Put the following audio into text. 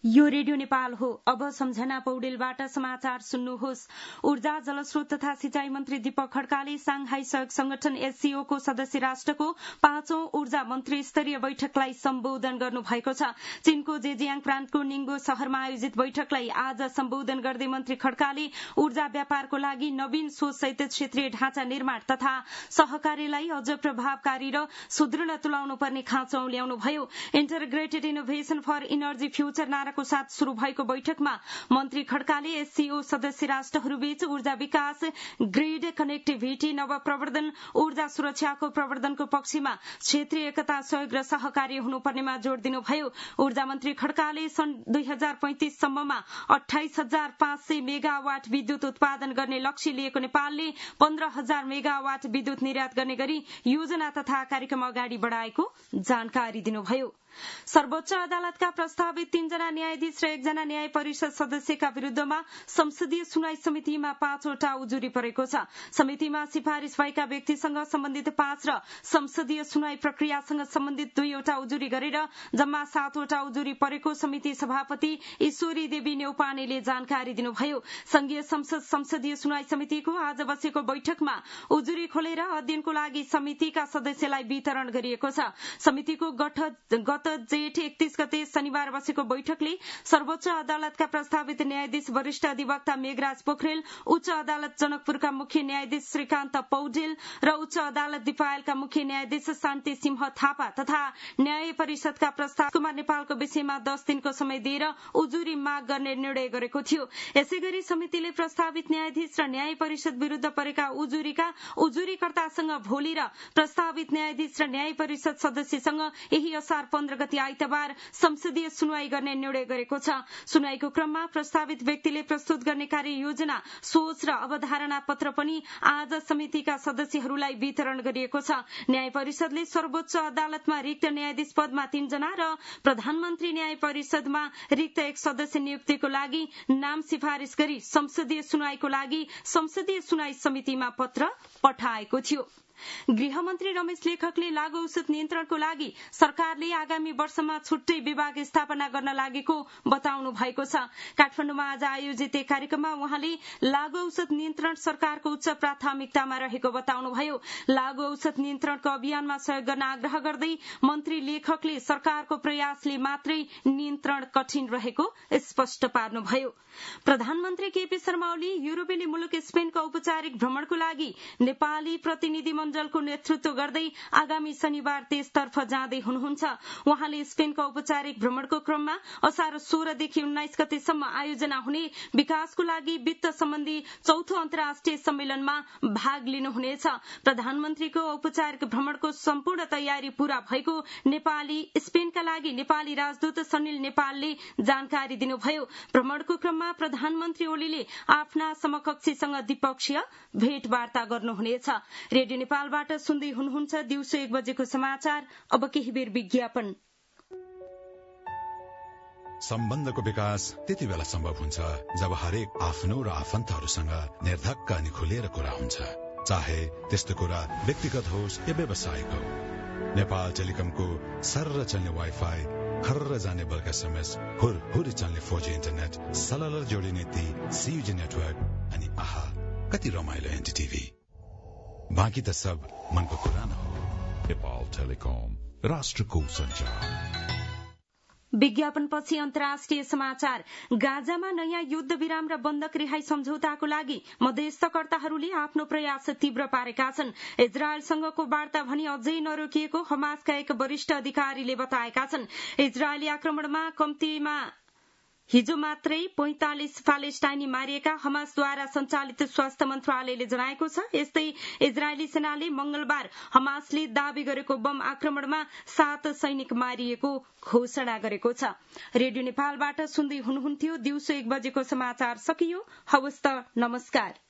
यो रेडियो नेपाल हो। अब सम्झना पौडेलबाट समाचार सुन्नुहोस्। ऊर्जा जलस्रोत तथा सिंचाई मन्त्री दीपक खड्काले सांघाई सहयोग संगठन एससीओ को सदस्य राष्ट्रको 5औं ऊर्जा मन्त्री स्तरीय बैठकलाई सम्बोधन गर्नुभएको छ। चीनको जेजियाङ प्रान्तको निङ्गो शहरमा आयोजित बैठकलाई आज सम्बोधन गर्दै मन्त्री खड्काले ऊर्जा व्यापारको लागि नवीन सोचसहित क्षेत्रीय ढाँचा निर्माण तथा सहकार्यलाई अझ प्रभावकारी र सुदृढ तुल्याउनु पर्ने खाँचो ल्याउनुभयो। Integrated innovation for energy future नाराको साथ शुरू भएको बैठकमा मन्त्री खड्काले एससीओ सदस्य राष्ट्रहरूबीच ऊर्जा विकास, ग्रिड कनेक्टिभिटी, नवप्रवर्धन, ऊर्जा सुरक्षाको प्रवर्धनको पक्षमा क्षेत्रीय एकता, सहयोग र सहकार्य हुनुपर्नेमा जोड़ दिनुभयो। ऊर्जा मन्त्री खड्काले सन् 2035 सम्ममा 28,500 मेगावाट विद्युत उत्पादन गर्ने लक्ष्य लिएको नेपालले 15,000 मेगावाट विद्युत निर्यात गर्ने गरी योजना तथा कार्यक्रम अगाडि बढ़ाएको जानकारी दिनुभयो। सर्वोच्च अदालतका प्रस्तावित 3 जना न्यायाधीश र 1 जना न्याय परिषद सदस्यका विरूद्धमा संसदीय सुनवाई समितिमा 5 वटा उजुरी परेको छ। समितिमा सिफारिश भएका व्यक्तिसँग सम्बन्धित 5 र संसदीय सुनवाई प्रक्रियासँग सम्बन्धित 2 वटा उजुरी गरेर जम्मा 7 वटा उजुरी परेको समिति सभापति ईश्वरी देवी नेउपानेले जानकारी दिनुभयो। संघीय संसद संसदीय सुनवाई समितिको आज बसेको बैठकमा उजुरी खोलेर अध्ययनको लागि समितिका सदस्यलाई वितरण गरिएको छ। समितिको गत जेठ 31 गते शनिबार बसेको बैठकले सर्वोच्च अदालतका प्रस्तावित न्यायाधीश वरिष्ठ अधिवक्ता मेघराज पोखरेल, उच्च अदालत जनकपुरका मुख्य न्यायाधीश श्रीकान्त पौडेल र उच्च अदालत दिपायलका मुख्य न्यायाधीश शान्ति सिंह थापा तथा न्याय परिषदका प्रस्तावमा नेपालको विषयमा 10 दिनको समय दिएर उजुरी माग गर्ने निर्णय गरेको थियो। यसैगरी समितिले प्रस्तावित न्यायाधीश र न्याय परिषद विरूद्ध परेका उजुरीका उजुरीकर्तासँग भोलि र प्रस्तावित न्यायाधीश र न्याय परिषद सदस्यसँग यही असार 15 गते आइतबार संसदीय सुनवाई गर्ने निर्णय गरेको छ। सुनवाईको क्रममा प्रस्तावित व्यक्तिले प्रस्तुत गर्ने कार्य योजना, सोच र अवधारणा पत्र पनि आज समितिका सदस्यहरूलाई वितरण गरिएको छ। न्याय परिषदले सर्वोच्च अदालतमा रिक्त न्यायाधीश पदमा 3 जना र प्रधानमन्त्री न्याय परिषदमा रिक्त 1 सदस्य नियुक्तिको लागि नाम सिफारिश गरी संसदीय सुनवाईको लागि संसदीय सुनवाई समितिमा पत्र पठाएको थियो। गृहमन्त्री रमेश लेखकले लागू औषध नियन्त्रणको लागि सरकारले आगामी वर्षमा छुट्टै विभाग स्थापना गर्न लागेको बताउनु भएको छ। काठमाडौँमा आज आयोजित एक कार्यक्रममा उहाँले लागू औषध नियन्त्रण सरकारको उच्च प्राथमिकतामा रहेको बताउनुभयो। लागू औषध नियन्त्रणको अभियानमा सहयोग गर्न आग्रह गर्दै मन्त्री लेखकले सरकारको प्रयासले मात्रै नियन्त्रण कठिन रहेको स्पष्ट पार्नुभयो। प्रधानमन्त्री केपी शर्मा ओली युरोपेली मुलुक स्पेनको औपचारिक भ्रमणको लागि नेपाली प्रतिनिधि मण्डलको नेतृत्व गर्दै आगामी शनिबार त्यसतर्फ जाँदै हुनुहुन्छ। उहाँले स्पेनको औपचारिक भ्रमणको क्रममा असार 16 देखि 19 गतेसम्म आयोजना हुने विकासको लागि वित्त सम्बन्धी 4थो अन्तर्राष्ट्रिय सम्मेलनमा भाग लिनुहुनेछ। प्रधानमन्त्रीको औपचारिक भ्रमणको सम्पूर्ण तयारी पूरा भएको नेपाली स्पेनका लागि नेपाली राजदूत सनिल नेपालले जानकारी दिनुभयो। भ्रमणको क्रममा प्रधानमन्त्री ओलीले आफ्ना समकक्षीसँग द्विपक्षीय भेटवार्ता गर्नुहुनेछ। रेडियो नेपालबाट सुन्दै हुनुहुन्छ दिउँसो 1 बजेको समाचार। अब केही बेर विज्ञापन। सम्बन्धको विकास त्यति बेला सम्भव हुन्छ जब हरेक आफ्नो र आफन्तहरूसँग निर्धक्क अनि खुलेर कुरा हुन्छ, चाहे त्यस्तो कुरा व्यक्तिगत होस् या व्यावसायिक हो। नेपाल टेलिकमको सर्र चल्ने वाइफाई, खर्र जाने बल्क एसएमएस, हुर चल्ने 4G इन्टरनेट, सलल जोडिने ती CUG नेटवर्क अनि आहा कति रमाइलो एनटीटीभी। बाँकी त सब मनको कुरा न हो। नेपाल टेलिकम, राष्ट्रको सञ्चार। विज्ञापनपछि अन्तर्राष्ट्रिय समाचार। गाजामा नयाँ युद्ध विराम र बन्दक रिहाई सम्झौताको लागि मध्यस्थकर्ताहरूले आफ्नो प्रयास तीव्र पारेका छन्। इजरायलसँगको वार्ता भने अझै नरोकिएको हमासका एक वरिष्ठ अधिकारीले बताएका छन्। इजरायली आक्रमणमा कम्तीमा हिजो मात्रै 45 प्यालेस्टाइनी मारिएका हमासद्वारा सञ्चालित स्वास्थ्य मन्त्रालयले जनाएको छ। यस्तै इजरायली सेनाले मंगलबार हमासले दावी गरेको बम आक्रमणमा 7 सैनिक मारिएको घोषणा गरेको छ। रेडियो नेपालबाट सुन्दै हुनुहुन्थ्यो दिउँसो 1 बजेको समाचार सकियो। हवस् त, नमस्कार।